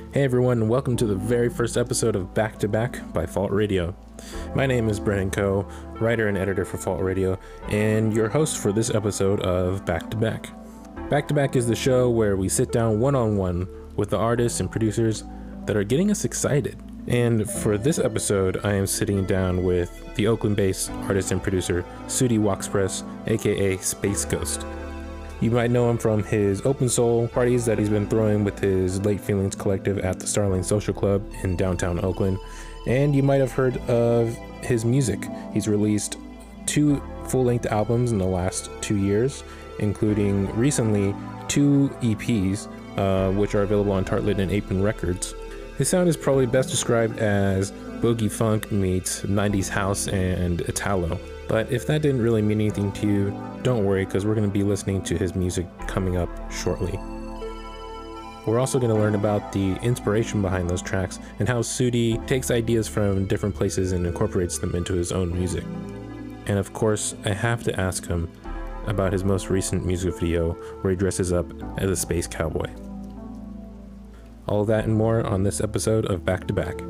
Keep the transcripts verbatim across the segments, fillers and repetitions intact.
Hey everyone, and welcome to the very first episode of Back to Back by Fault Radio. My name is Brennan Coe, writer and editor for Fault Radio, and your host for this episode of Back to Back. Back to Back is the show where we sit down one-on-one with the artists and producers that are getting us excited. And for this episode, I am sitting down with the Oakland-based artist and producer Sudi Waxpress, aka Space Ghost. You might know him from his open soul parties that he's been throwing with his Late Feelings collective at the Starling Social Club in downtown Oakland. And you might have heard of his music. He's released two full-length albums in the last two years, including recently two E Ps, uh, which are available on Tartlet and Apron Records. His sound is probably best described as boogie funk meets nineties house and Italo. But if that didn't really mean anything to you, don't worry, because we're going to be listening to his music coming up shortly. We're also going to learn about the inspiration behind those tracks and how Sudi takes ideas from different places and incorporates them into his own music. And of course, I have to ask him about his most recent music video where he dresses up as a space cowboy. All of that and more on this episode of Back to Back.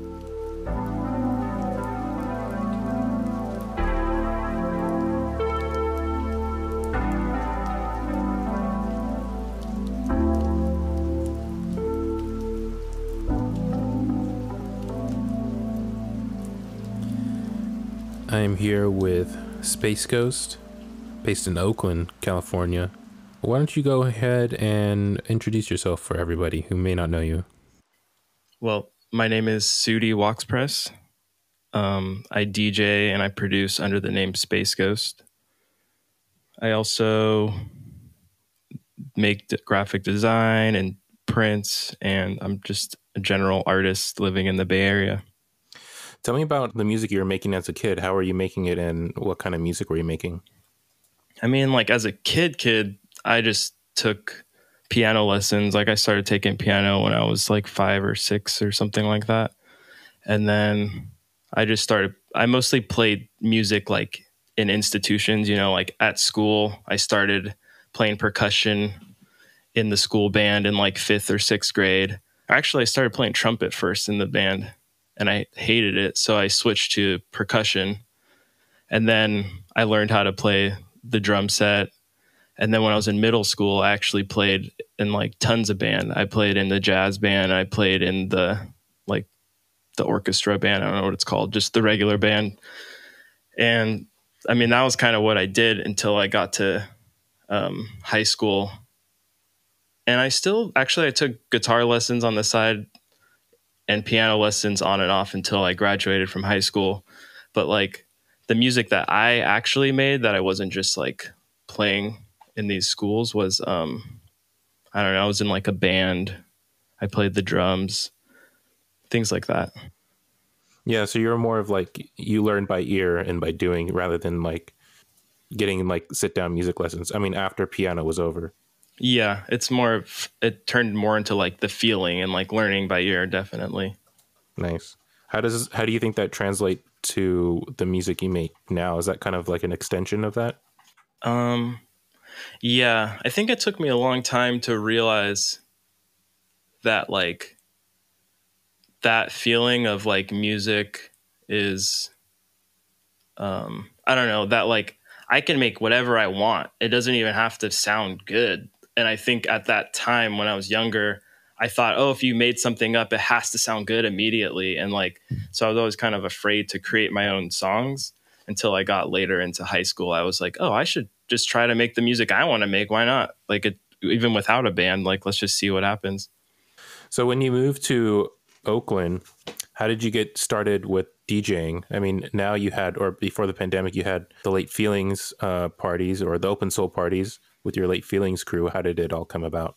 I am here with Space Ghost, based in Oakland, California. Why don't you go ahead and introduce yourself for everybody who may not know you? Well, my name is Sudi Waxpress. Um, I D J and I produce under the name Space Ghost. I also make d- graphic design and prints, and I'm just a general artist living in the Bay Area. Tell me about the music you were making as a kid. How were you making it, and what kind of music were you making? I mean, like as a kid, kid, I just took piano lessons. Like I started taking piano when I was like five or six or something like that. And then I just started, I mostly played music like in institutions, you know, like at school. I started playing percussion in the school band in like fifth or sixth grade. Actually, I started playing trumpet first in the band, and I hated it. So I switched to percussion. And then I learned how to play the drum set. And then when I was in middle school, I actually played in like tons of band. I played in the jazz band. I played in the like the orchestra band. I don't know what it's called, just the regular band. And I mean, that was kind of what I did until I got to um, high school. And I still, actually, I took guitar lessons on the side and piano lessons on and off until I graduated from high school. But like the music that I actually made, that I wasn't just like playing in these schools, was, um, I don't know, I was in like a band. I played the drums, things like that. Yeah, so you're more of like, you learn by ear and by doing rather than like getting like sit down music lessons. I mean, after piano was over. Yeah, it's more of, it turned more into like the feeling and like learning by ear, definitely. Nice. How does, how do you think that translate to the music you make now? Is that kind of like an extension of that? Um, yeah, I think it took me a long time to realize that like that feeling of like music is, um, I don't know, that like I can make whatever I want. It doesn't even have to sound good. And I think at that time when I was younger, I thought, oh, if you made something up, it has to sound good immediately. And like, so I was always kind of afraid to create my own songs until I got later into high school. I was like, oh, I should just try to make the music I want to make. Why not? Like, it, even without a band, like, let's just see what happens. So when you moved to Oakland, how did you get started with DJing? I mean, now you had, or before the pandemic, you had the Late Feelings uh, parties or the Open Soul parties with your Late Feelings crew. How did it all come about?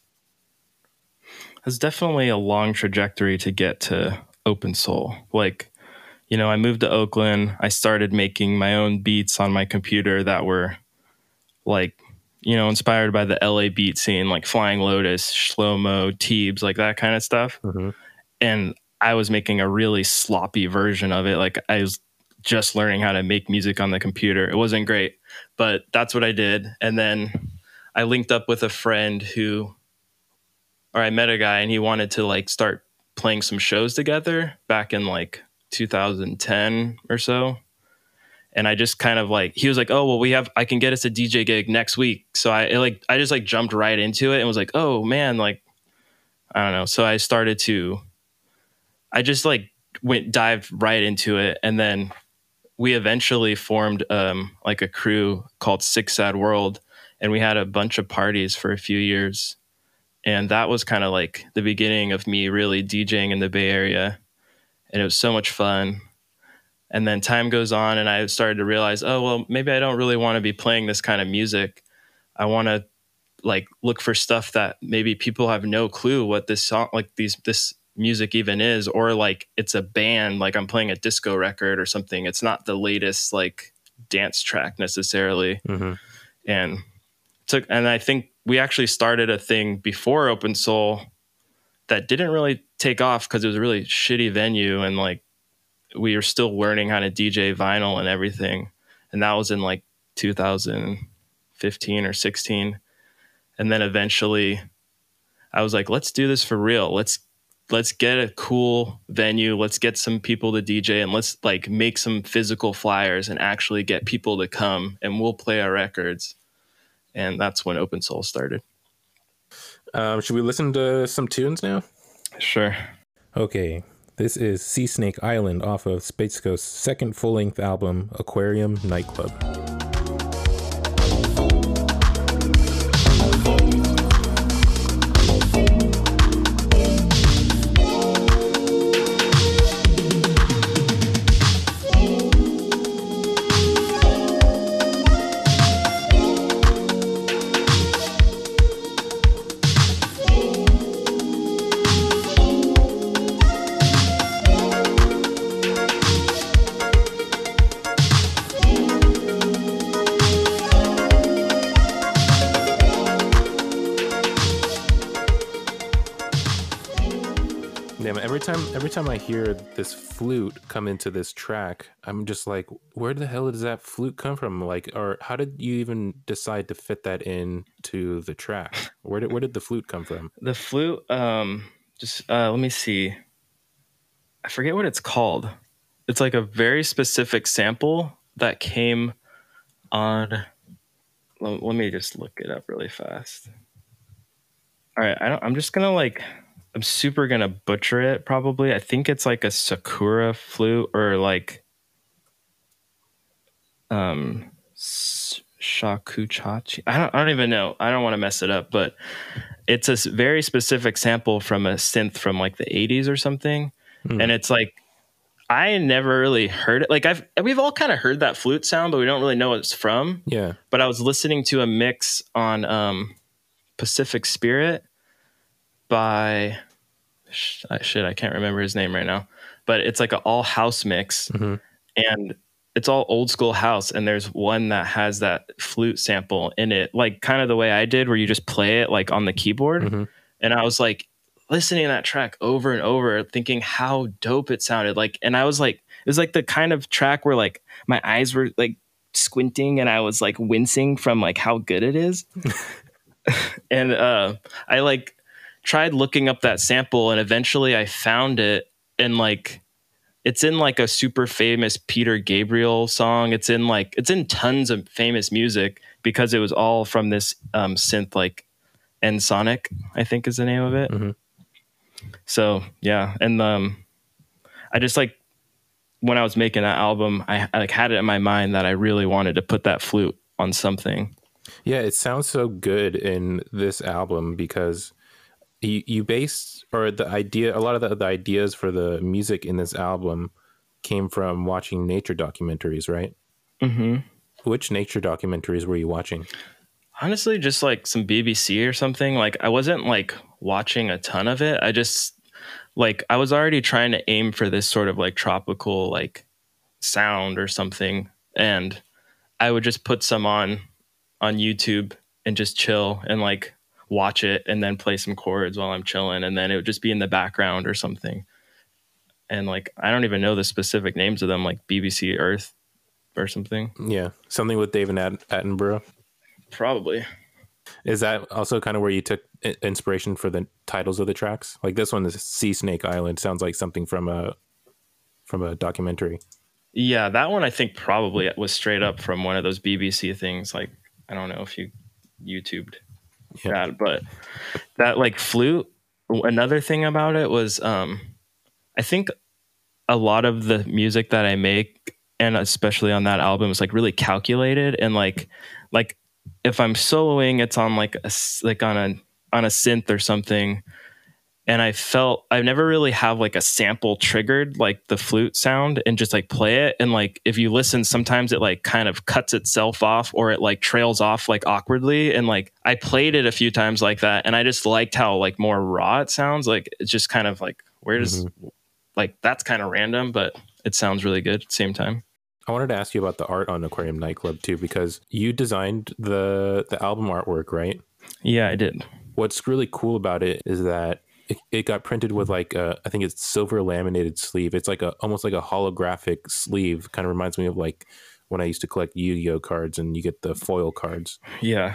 It's definitely a long trajectory to get to Open Soul. Like, you know, I moved to Oakland. I started making my own beats on my computer that were like, you know, inspired by the L A beat scene, like Flying Lotus, Shlomo, Teebs, like that kind of stuff. Mm-hmm. And I was making a really sloppy version of it. Like I was just learning how to make music on the computer. It wasn't great, but that's what I did. And then I linked up with a friend who, or I met a guy and he wanted to like start playing some shows together back in like two thousand ten or so. And I just kind of like, he was like, oh, well, we have, I can get us a D J gig next week. So I it like, I just like jumped right into it and was like, oh man, like, I don't know. So I started to, I just like went, dived right into it. And then we eventually formed um, like a crew called Six Sad World. And we had a bunch of parties for a few years. And that was kind of like the beginning of me really DJing in the Bay Area. And it was so much fun. And then time goes on and I started to realize, oh, well, maybe I don't really want to be playing this kind of music. I want to like look for stuff that maybe people have no clue what this song, like these, this music even is, or like it's a band, like I'm playing a disco record or something. It's not the latest like dance track necessarily. Mm-hmm. And took, and I think we actually started a thing before Open Soul that didn't really take off because it was a really shitty venue and like, we were still learning how to D J vinyl and everything. And that was in like two thousand fifteen or sixteen. And then eventually I was like, let's do this for real. Let's, let's get a cool venue. Let's get some people to D J and let's like make some physical flyers and actually get people to come and we'll play our records. And that's when Open Soul started. Um, should we listen to some tunes now? Sure. Okay. This is Sea Snake Island off of Space Ghost's second full-length album, Aquarium Nightclub. Every time, every time I hear this flute come into this track, I'm just like, where the hell does that flute come from? Like, or how did you even decide to fit that into the track? Where did where did the flute come from? The flute, um, just uh, let me see. I forget what it's called. It's like a very specific sample that came on. Let, let me just look it up really fast. All right, I don't, I'm just gonna like. I'm super gonna butcher it probably. I think it's like a Sakura flute or like um shakuchachi. I don't I don't even know. I don't want to mess it up, but it's a very specific sample from a synth from like the eighties or something. Mm. And it's like I never really heard it. Like I've we've all kind of heard that flute sound, but we don't really know what it's from. Yeah. But I was listening to a mix on um Pacific Spirit by shit, I can't remember his name right now, but it's like an all house mix. Mm-hmm. And it's all old school house. And there's one that has that flute sample in it, like kind of the way I did, where you just play it like on the keyboard. Mm-hmm. And I was like listening to that track over and over, thinking how dope it sounded like. And I was like, it was like the kind of track where like my eyes were like squinting and I was like wincing from like how good it is. And uh, I like, tried looking up that sample and eventually I found it and like it's in like a super famous Peter Gabriel song. It's in like it's in tons of famous music because it was all from this um synth like Ensoniq, I think is the name of it. Mm-hmm. So yeah, and um I just like when I was making that album, I, I like had it in my mind that I really wanted to put that flute on something. Yeah, it sounds so good in this album because You, you based, or the idea, a lot of the, the ideas for the music in this album came from watching nature documentaries, right? Mm-hmm. Which nature documentaries were you watching? Honestly, just like some B B C or something. Like I wasn't like watching a ton of it. I just like, I was already trying to aim for this sort of like tropical like sound or something. And I would just put some on, on YouTube and just chill and like watch it and then play some chords while I'm chilling. And then it would just be in the background or something. And like, I don't even know the specific names of them, like B B C Earth or something. Yeah. Something with David At- Attenborough. Probably. Is that also kind of where you took i- inspiration for the titles of the tracks? Like this one is Sea Snake Island. Sounds like something from a from a documentary. Yeah, that one I think probably was straight up from one of those B B C things. Like, I don't know if you YouTubed Yeah. that, but that like flute. Another thing about it was, um, I think a lot of the music that I make, and especially on that album, is like really calculated, and like like if I'm soloing, it's on like a s- like on a on a synth or something. And I felt I've never really have like a sample triggered like the flute sound and just like play it. And like if you listen, sometimes it like kind of cuts itself off, or it like trails off like awkwardly. And like I played it a few times like that, and I just liked how like more raw it sounds. Like it's just kind of like, where does Mhm. like that's kind of random, but it sounds really good at the same time. I wanted to ask you about the art on Aquarium Nightclub too, because you designed the the album artwork, right? Yeah, I did. What's really cool about it is that it, it got printed with like a, I think it's silver laminated sleeve. It's like a almost like a holographic sleeve. Kind of reminds me of like when I used to collect Yu-Gi-Oh cards and you get the foil cards. Yeah.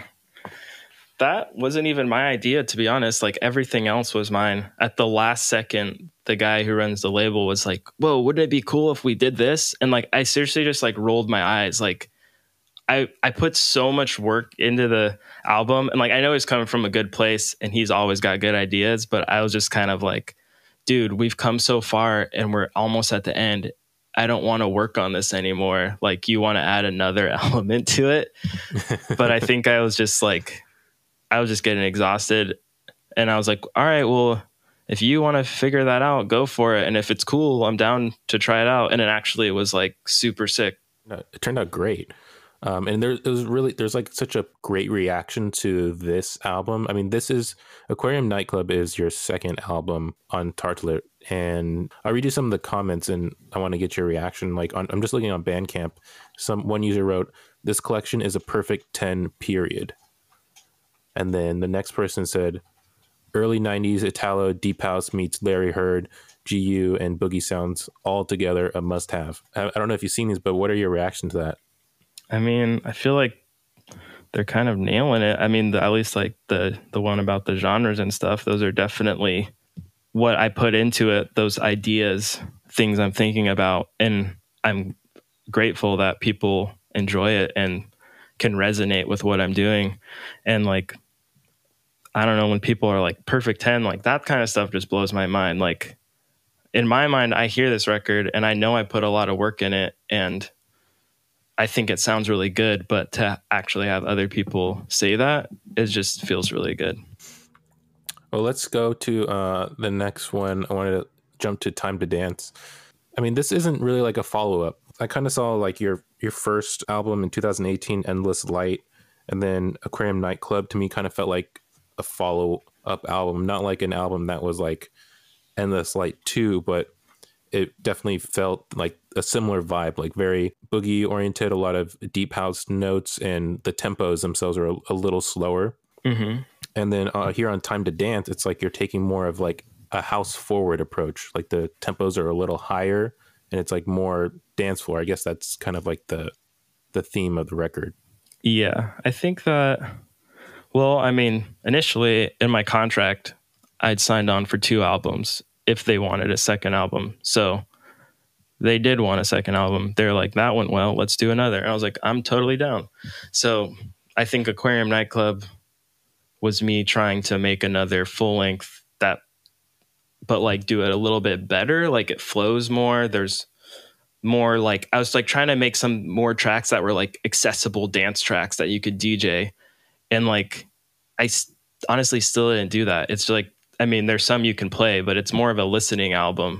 That wasn't even my idea, to be honest. Like everything else was mine. At the last second, the guy who runs the label was like, whoa, wouldn't it be cool if we did this? And like, I seriously just like rolled my eyes. Like I, I put so much work into the album, and like, I know he's coming from a good place and he's always got good ideas, but I was just kind of like, dude, we've come so far and we're almost at the end. I don't want to work on this anymore. Like you want to add another element to it. But I think I was just like, I was just getting exhausted, and I was like, all right, well, if you want to figure that out, go for it. And if it's cool, I'm down to try it out. And it actually was like super sick. No, it turned out great. Um, and there it was really, there's like such a great reaction to this album. I mean, this is Aquarium Nightclub is your second album on Tartlet. And I'll read you some of the comments and I want to get your reaction. Like on, I'm just looking on Bandcamp. Some one user wrote, "This collection is a perfect ten period." And then the next person said, "Early nineties Italo deep house meets Larry Heard, G U, and boogie sounds all together a must have." I, I don't know if you've seen these, but what are your reactions to that? I mean, I feel like they're kind of nailing it. I mean, the, at least like the the one about the genres and stuff, those are definitely what I put into it, those ideas, things I'm thinking about. And I'm grateful that people enjoy it and can resonate with what I'm doing. And like, I don't know, when people are like perfect ten, like that kind of stuff just blows my mind. Like in my mind, I hear this record and I know I put a lot of work in it and I think it sounds really good, but to actually have other people say that, it just feels really good. Well, let's go to uh, the next one. I wanted to jump to Time to Dance. I mean, this isn't really like a follow-up. I kind of saw like your your first album in two thousand eighteen, Endless Light, and then Aquarium Nightclub to me kind of felt like a follow-up album, not like an album that was like Endless Light two, but it definitely felt like a similar vibe, like very boogie oriented, a lot of deep house notes, and the tempos themselves are a, a little slower. Mm-hmm. And then uh, here on Time to Dance, it's like you're taking more of like a house forward approach. Like the tempos are a little higher and it's like more dance floor. I guess that's kind of like the the theme of the record. Yeah, I think that, well, I mean, initially in my contract, I'd signed on for two albums if they wanted a second album. So they did want a second album. They're like, that went well, let's do another. And I was like, I'm totally down. So I think Aquarium Nightclub was me trying to make another full length that, but like do it a little bit better. Like it flows more. There's more like, I was like trying to make some more tracks that were like accessible dance tracks that you could D J. And like, I s- honestly still didn't do that. It's like, I mean, there's some you can play, but it's more of a listening album.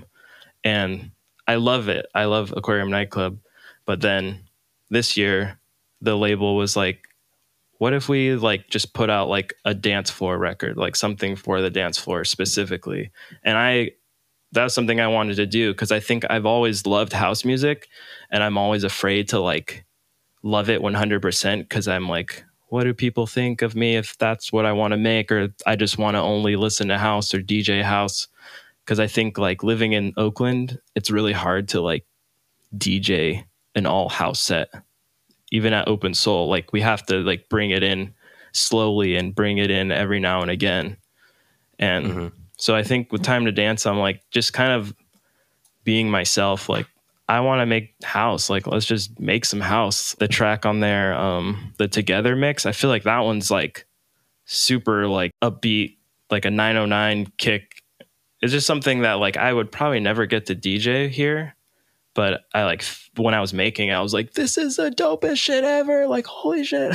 And I love it. I love Aquarium Nightclub. But then this year, the label was like, what if we like just put out like a dance floor record, like something for the dance floor specifically? And I, that was something I wanted to do because I think I've always loved house music and I'm always afraid to like love it one hundred percent because I'm like, what do people think of me if that's what I want to make? Or I just want to only listen to house or D J house. Because I think like living in Oakland, it's really hard to like D J an all house set. Even at Open Soul, like we have to like bring it in slowly and bring it in every now and again. And mm-hmm. so I think with Time to Dance, I'm like just kind of being myself. Like, I want to make house. Like, let's just make some house. The track on there, um, the Together mix, I feel like that one's like super like upbeat, like a nine oh nine kick. It's just something that like I would probably never get to D J here. But I like, when I was making it, I was like, this is the dopest shit ever. Like, holy shit.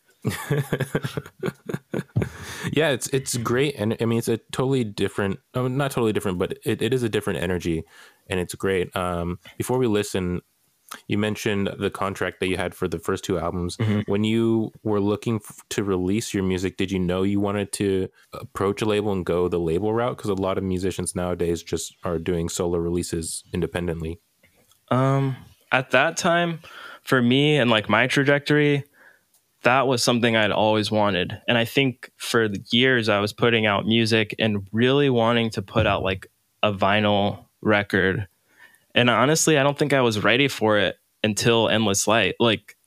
Yeah, it's it's great. And I mean, it's a totally different, oh, not totally different, but it, it is a different energy. And it's great. Um, before we listen, you mentioned the contract that you had for the first two albums. Mm-hmm. When you were looking f- to release your music, did you know you wanted to approach a label and go the label route? Because a lot of musicians nowadays just are doing solo releases independently. Um, at that time, for me and like my trajectory, that was something I'd always wanted. And I think for the years I was putting out music and really wanting to put out like a vinyl record. And honestly, I don't think I was ready for it until Endless Light. Like,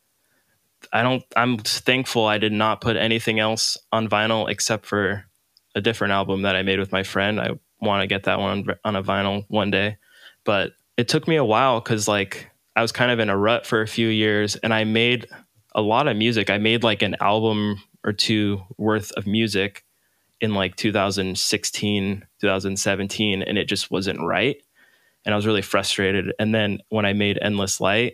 I don't, I'm thankful I did not put anything else on vinyl except for a different album that I made with my friend. I want to get that one on a vinyl one day. But it took me a while because like I was kind of in a rut for a few years and I made a lot of music. I made like an album or two worth of music in like two thousand sixteen, two thousand seventeen, and it just wasn't right. And I was really frustrated. And then when I made Endless Light,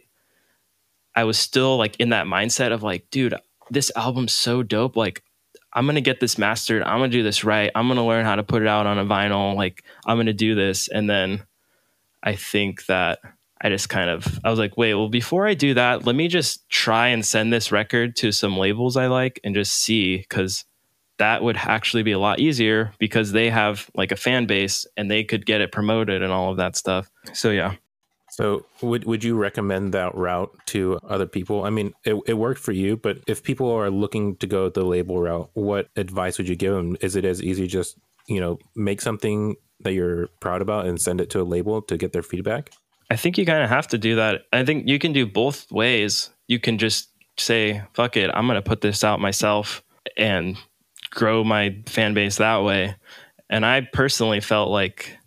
I was still like in that mindset of like, dude, this album's so dope. Like, I'm going to get this mastered. I'm going to do this right. I'm going to learn how to put it out on a vinyl. Like, I'm going to do this. And then I think that I just kind of, I was like, wait, well, before I do that, let me just try and send this record to some labels I like and just see, because that would actually be a lot easier because they have like a fan base and they could get it promoted and all of that stuff. So, yeah. So would would you recommend that route to other people? I mean, it, it worked for you, but if people are looking to go the label route, what advice would you give them? Is it as easy just, you know, make something that you're proud about and send it to a label to get their feedback? I think you kind of have to do that. I think you can do both ways. You can just say, fuck it, I'm going to put this out myself and grow my fan base that way. And I personally felt like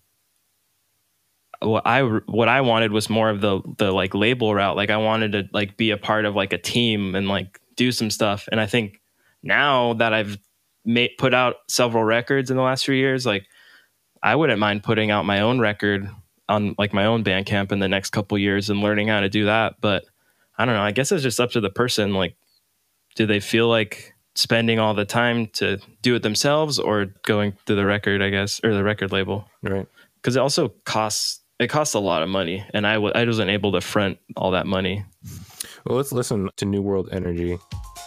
what I what I wanted was more of the the like label route. Like, I wanted to like be a part of like a team and like do some stuff. And I think now that I've made put out several records in the last few years, like I wouldn't mind putting out my own record on like my own Bandcamp in the next couple of years and learning how to do that. But I don't know. I guess it's just up to the person. Like, do they feel like spending all the time to do it themselves or going to the record, I guess, or the record label? Right. Because it also costs, it costs a lot of money. And I w- I wasn't able to front all that money. Well, let's listen to New World Energy.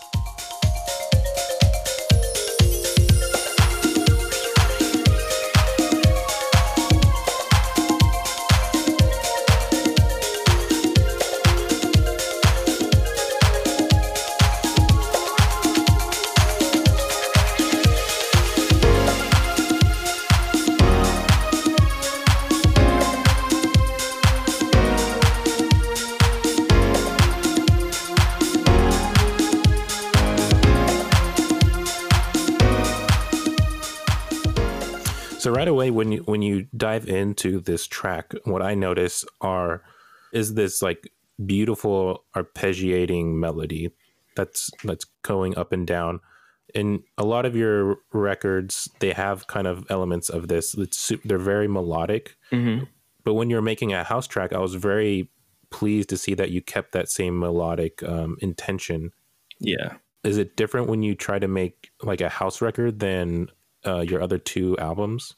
So right away, when you when you dive into this track, what I notice are is this like beautiful arpeggiating melody that's that's going up and down. In a lot of your records, they have kind of elements of this. It's, they're very melodic. Mm-hmm. But when you're making a house track, I was very pleased to see that you kept that same melodic um, intention. Yeah. Is it different when you try to make like a house record than Uh, your other two albums?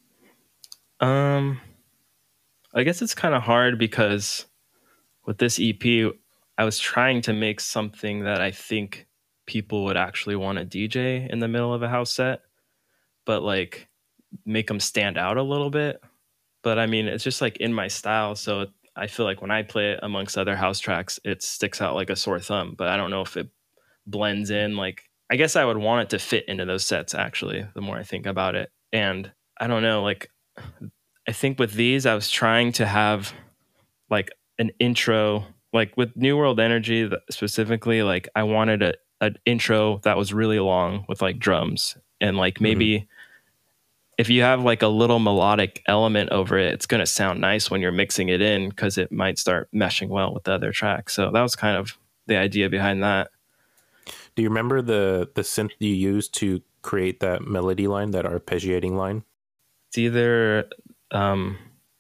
Um, I guess it's kind of hard because with this E P, I was trying to make something that I think people would actually want to D J in the middle of a house set, but like make them stand out a little bit. But I mean, it's just like in my style. So I feel like when I play it amongst other house tracks, it sticks out like a sore thumb, but I don't know if it blends in. Like, I guess I would want it to fit into those sets, actually, the more I think about it. And I don't know, like, I think with these, I was trying to have like an intro, like with New World Energy specifically, like I wanted a, an intro that was really long with like drums, and like maybe mm-hmm. if you have like a little melodic element over it, it's going to sound nice when you're mixing it in because it might start meshing well with the other tracks. So that was kind of the idea behind that. Do you remember the the synth you used to create that melody line, that arpeggiating line? It's either um,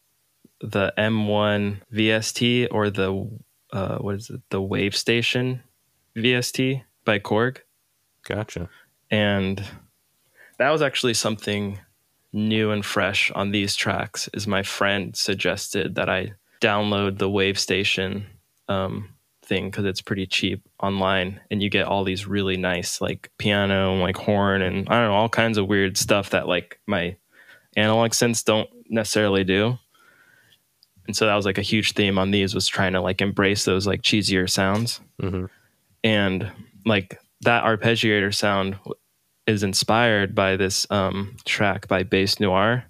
the M one V S T or the uh, what is it? The Wave Station V S T by Korg. Gotcha. And that was actually something new and fresh on these tracks. Is my friend suggested that I download the Wave Station um, thing because it's pretty cheap online, and you get all these really nice like piano and like horn and I don't know, all kinds of weird stuff that like my analog synths don't necessarily do. And so that was like a huge theme on these, was trying to like embrace those like cheesier sounds. Mm-hmm. And like that arpeggiator sound is inspired by this um, track by Bass Noir.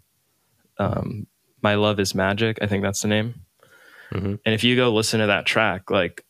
Um, My Love is Magic, I think that's the name. Mm-hmm. And if you go listen to that track, like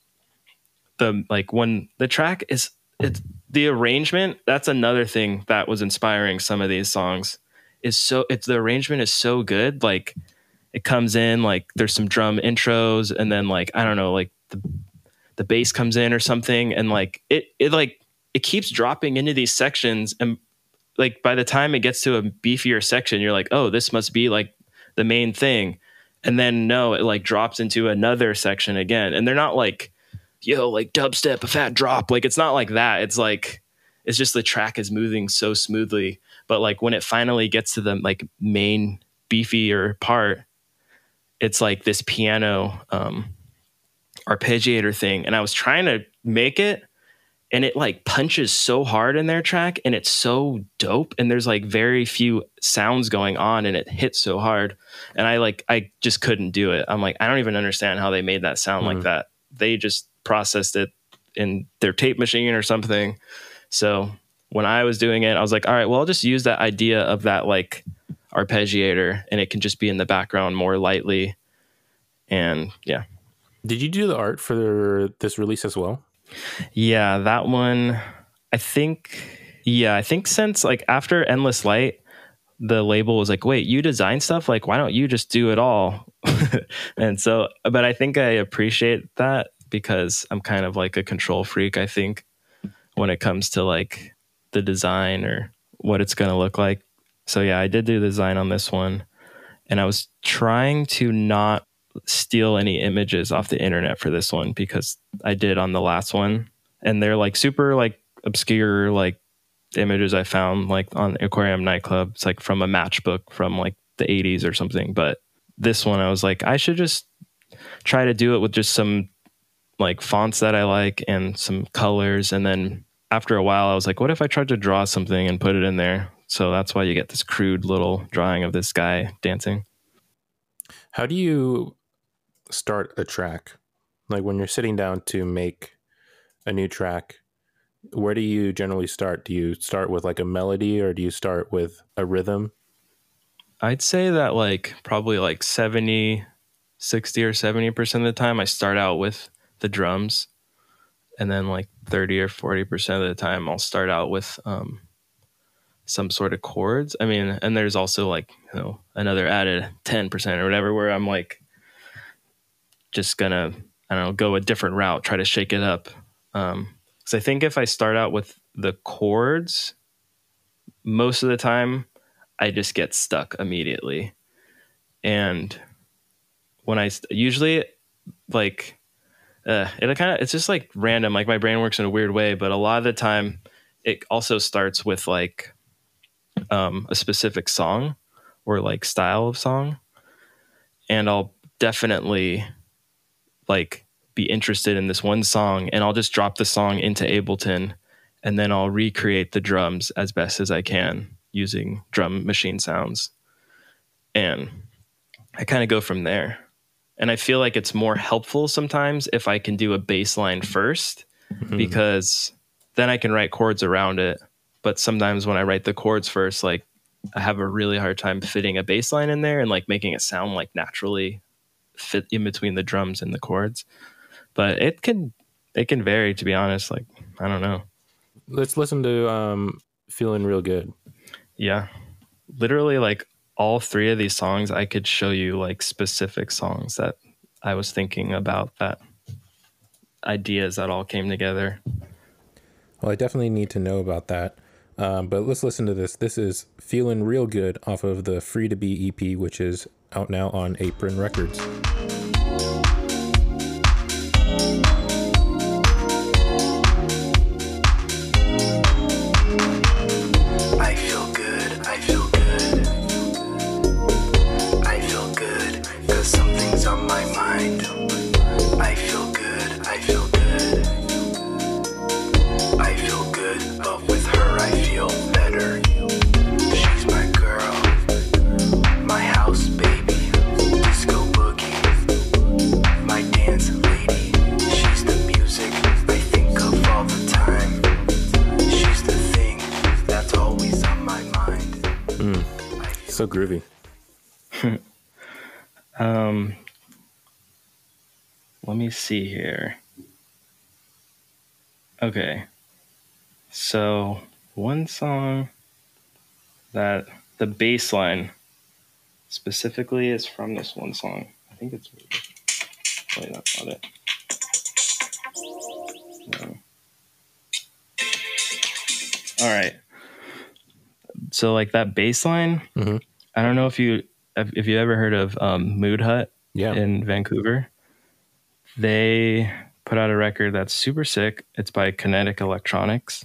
the like when the track is it's the arrangement, that's another thing that was inspiring some of these songs. Is so it's the arrangement is so good. Like it comes in, like there's some drum intros, and then like I don't know, like the the bass comes in or something, and like it it like it keeps dropping into these sections, and like by the time it gets to a beefier section, you're like, oh, this must be like the main thing. And then no, it like drops into another section again. And they're not like, yo, like dubstep, a fat drop. Like it's not like that. It's like, it's just the track is moving so smoothly. But like when it finally gets to the like main beefier part, it's like this piano um, arpeggiator thing. And I was trying to make it, and it like punches so hard in their track, and it's so dope. And there's like very few sounds going on, and it hits so hard. And I like, I just couldn't do it. I'm like, I don't even understand how they made that sound mm-hmm. like that. They just processed it in their tape machine or something. So when I was doing it, I was like, all right, well, I'll just use that idea of that like arpeggiator, and it can just be in the background more lightly. And yeah. Did you do the art for this release as well? Yeah, that one, I think, yeah, I think since like after Endless Light, the label was like, wait, you design stuff? Like, why don't you just do it all? And so, but I think I appreciate that because I'm kind of like a control freak, I think, when it comes to like the design or what it's going to look like. So yeah, I did do the design on this one, and I was trying to not steal any images off the internet for this one because I did on the last one, and they're like super like obscure like images I found like on Aquarium Nightclub. It's like from a matchbook from like the eighties or something. But this one I was like, I should just try to do it with just some like fonts that I like and some colors. And then after a while I was like, what if I tried to draw something and put it in there? So that's why you get this crude little drawing of this guy dancing. How do you start a track? Like when you're sitting down to make a new track, where do you generally start? Do you start with like a melody, or do you start with a rhythm? I'd say that like probably like seventy, sixty or seventy percent of the time I start out with the drums, and then like thirty or forty percent of the time I'll start out with um, some sort of chords. I mean, and there's also like, you know, another added ten percent or whatever where I'm like just gonna, I don't know, go a different route, try to shake it up. Um, because I think if I start out with the chords, most of the time I just get stuck immediately. And when I usually like, uh, it kind of, it's just like random. Like my brain works in a weird way, but a lot of the time it also starts with like um, a specific song or like style of song. And I'll definitely like be interested in this one song, and I'll just drop the song into Ableton, and then I'll recreate the drums as best as I can using drum machine sounds. And I kind of go from there. And I feel like it's more helpful sometimes if I can do a bass line first, mm-hmm. because then I can write chords around it. But sometimes when I write the chords first, like I have a really hard time fitting a bass line in there and like making it sound like naturally fit in between the drums and the chords. But it can it can vary, to be honest. Like, I don't know. let's listen to um, Feeling Real Good. Yeah. Literally, like, all three of these songs, I could show you, like, specific songs that I was thinking about, that ideas that all came together. Well, I definitely need to know about that. Um, but let's listen to this. This is Feeling Real Good off of the Free to Be E P, which is out now on Apron Records. I feel good, I feel good. I feel good, cause something's on my mind. I feel good, I feel good. I feel good, but with her I feel better. She's my girl, my house baby, disco boogie, my dance lady. She's the music I think of all the time. She's the thing that's always on my mind. Mm, so groovy. um, let me see here. Okay. So one song that the bass line specifically is from this one song. I think it's, wait, that's not it. No. All right. So like that bass line, mm-hmm. I don't know if you if you ever heard of um, Mood Hut yeah. in Vancouver. They put out a record that's super sick. It's by Kinetic Electronics.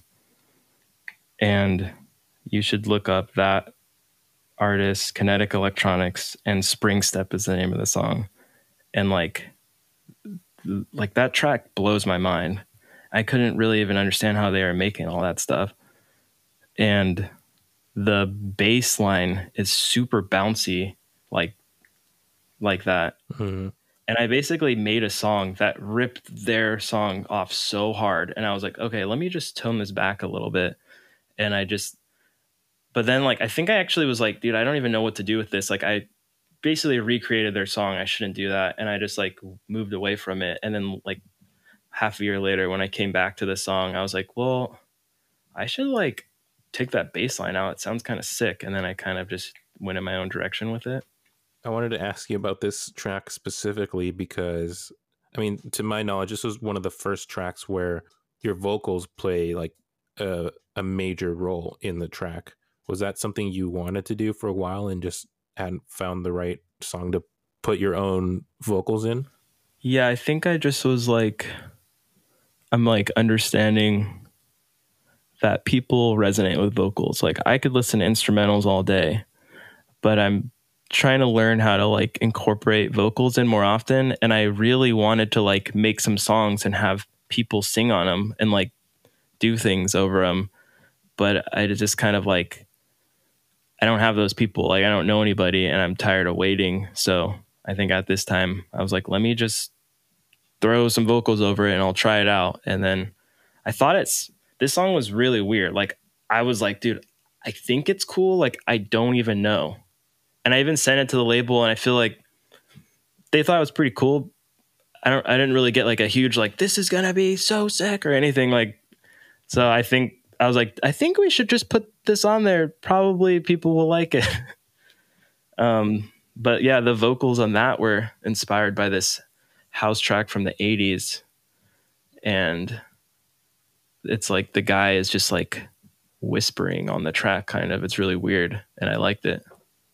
And you should look up that artist, Kinetic Electronics, and Spring Step is the name of the song. And like, like that track blows my mind. I couldn't really even understand how they were making all that stuff. And the bass line is super bouncy, like, like that. Mm-hmm. And I basically made a song that ripped their song off so hard. And I was like, okay, let me just tone this back a little bit. And I just, but then like, I think I actually was like, dude, I don't even know what to do with this. Like I basically recreated their song. I shouldn't do that. And I just like moved away from it. And then like half a year later, when I came back to the song, I was like, well, I should like take that bass line out. It sounds kind of sick. And then I kind of just went in my own direction with it. I wanted to ask you about this track specifically because, I mean, to my knowledge, this was one of the first tracks where your vocals play like a, a major role in the track. Was that something you wanted to do for a while and just hadn't found the right song to put your own vocals in? Yeah, I think I just was like, I'm like understanding that people resonate with vocals. Like I could listen to instrumentals all day, but I'm trying to learn how to like incorporate vocals in more often. And I really wanted to like make some songs and have people sing on them and like do things over them. But I just kind of like, I don't have those people. Like I don't know anybody and I'm tired of waiting. So I think at this time I was like, let me just throw some vocals over it and I'll try it out. And then I thought it's, this song was really weird. Like I was like, dude, I think it's cool. Like I don't even know. And I even sent it to the label and I feel like they thought it was pretty cool. I don't, I didn't really get like a huge, like, this is going to be so sick or anything like, so I think I was like, I think we should just put this on there. Probably people will like it. um, but yeah, the vocals on that were inspired by this house track from the eighties. And it's like the guy is just like whispering on the track kind of. It's really weird. And I liked it.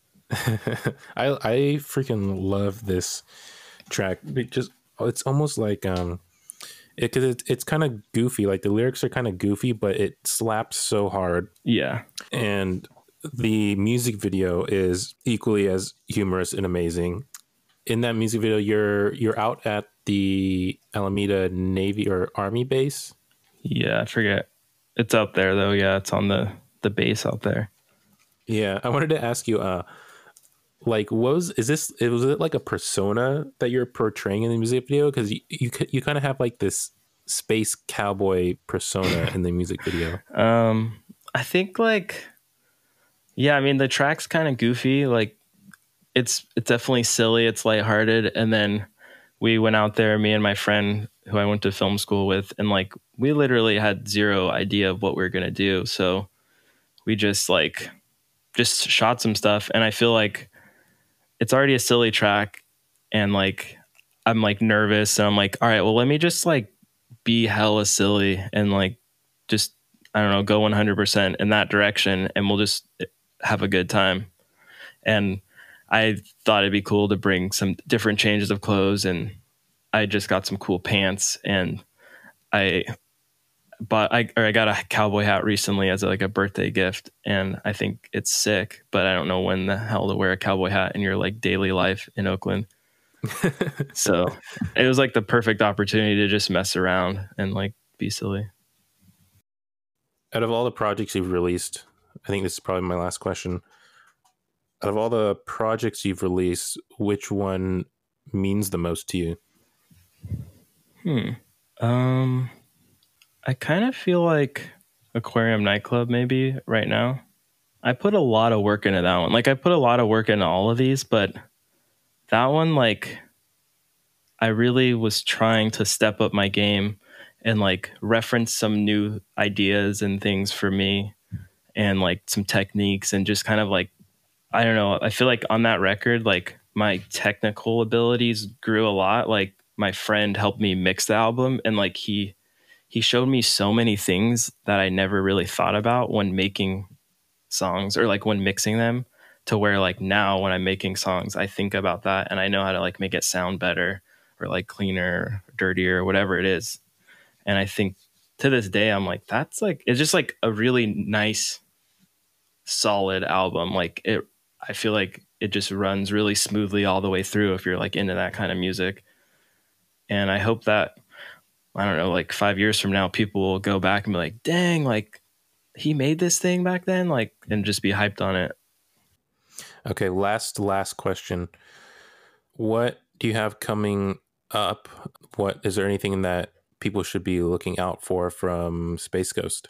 I I freaking love this track. It just it's almost like um it cuz it, it's kind of goofy. Like the lyrics are kind of goofy, but it slaps so hard. Yeah. And the music video is equally as humorous and amazing. In that music video, you're you're out at the Alameda Navy or Army base. Yeah, I forget. It's out there though. Yeah, it's on the the base out there. Yeah, I wanted to ask you uh like, what was is this? It was it like a persona that you're portraying in the music video? Because you you, you kind of have like this space cowboy persona in the music video. Um, I think like, yeah, I mean the track's kind of goofy. Like, it's it's definitely silly. It's lighthearted, and then we went out there, me and my friend who I went to film school with, and like we literally had zero idea of what we were going to do. So we just like, just shot some stuff. And I feel like it's already a silly track. And like, I'm like nervous and I'm like, all right, well, let me just like be hella silly and like, just, I don't know, go one hundred percent in that direction. And we'll just have a good time. And I thought it'd be cool to bring some different changes of clothes, and I just got some cool pants, and I bought I or I got a cowboy hat recently as like a birthday gift, and I think it's sick, but I don't know when the hell to wear a cowboy hat in your like daily life in Oakland. So it was like the perfect opportunity to just mess around and like be silly. Out of all the projects you've released, I think this is probably my last question. Out of all the projects you've released, which one means the most to you? Hmm. Um, I kind of feel like Aquarium Nightclub maybe right now. I put a lot of work into that one. Like I put a lot of work into all of these, but that one, like I really was trying to step up my game and like reference some new ideas and things for me and like some techniques and just kind of like, I don't know. I feel like on that record, like my technical abilities grew a lot. Like my friend helped me mix the album, and like he he showed me so many things that I never really thought about when making songs or like when mixing them, to where like now when I'm making songs, I think about that and I know how to like make it sound better or like cleaner, or dirtier, or whatever it is. And I think to this day, I'm like, that's like, it's just like a really nice, solid album. Like it, I feel like it just runs really smoothly all the way through if you're like into that kind of music. And I hope that, I don't know, like five years from now, people will go back and be like, dang, like he made this thing back then, like, and just be hyped on it. Okay, last, last question. What do you have coming up? What, is there anything that people should be looking out for from Space Ghost?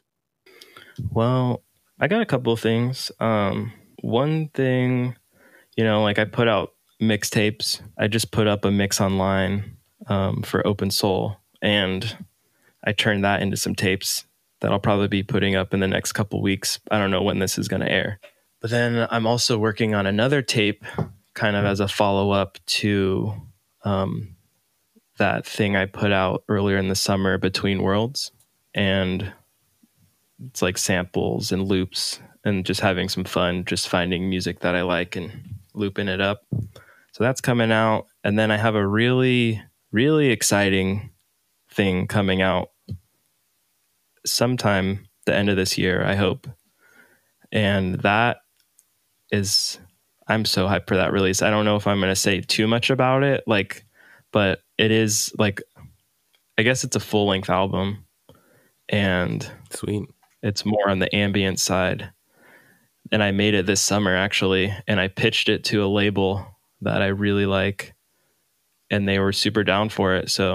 Well, I got a couple of things. Um, one thing, you know, like I put out mixtapes. I just put up a mix online um, for Open Soul, and I turned that into some tapes that I'll probably be putting up in the next couple weeks. I don't know when this is going to air. But then I'm also working on another tape kind of as a follow-up to um, that thing I put out earlier in the summer, Between Worlds. And it's like samples and loops and just having some fun, just finding music that I like and looping it up. So that's coming out. And then I have a really, really exciting thing coming out sometime the end of this year, I hope. And that is, I'm so hyped for that release. I don't know if I'm going to say too much about it, like, but it is like, I guess it's a full length album, and Sweet. It's more on the ambient side. And I made it this summer actually, and I pitched it to a label that I really like, and they were super down for it. So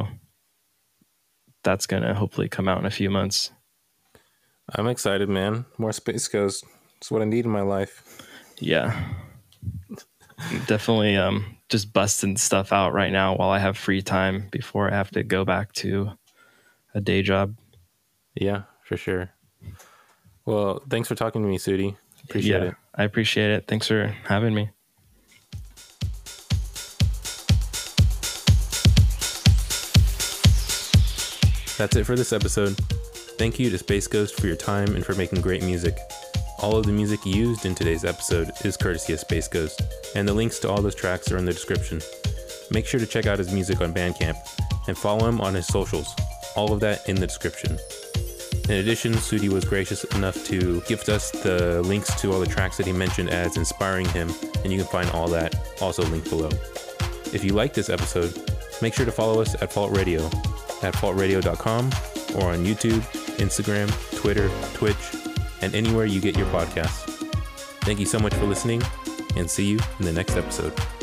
that's going to hopefully come out in a few months. I'm excited, man. More Space Ghost. It's what I need in my life. Yeah. Definitely um, just busting stuff out right now while I have free time before I have to go back to a day job. Yeah, for sure. Well, thanks for talking to me, Sudi. Appreciate yeah, it. I appreciate it. Thanks for having me. That's it for this episode. Thank you to Space Ghost for your time and for making great music. All of the music used in today's episode is courtesy of Space Ghost, and the links to all those tracks are in the description. Make sure to check out his music on Bandcamp and follow him on his socials. All of that in the description. In addition, Sudi was gracious enough to gift us the links to all the tracks that he mentioned as inspiring him, and you can find all that also linked below. If you like this episode, make sure to follow us at Fault Radio, at fault radio dot com, or on YouTube, Instagram, Twitter, Twitch, and anywhere you get your podcasts. Thank you so much for listening, and see you in the next episode.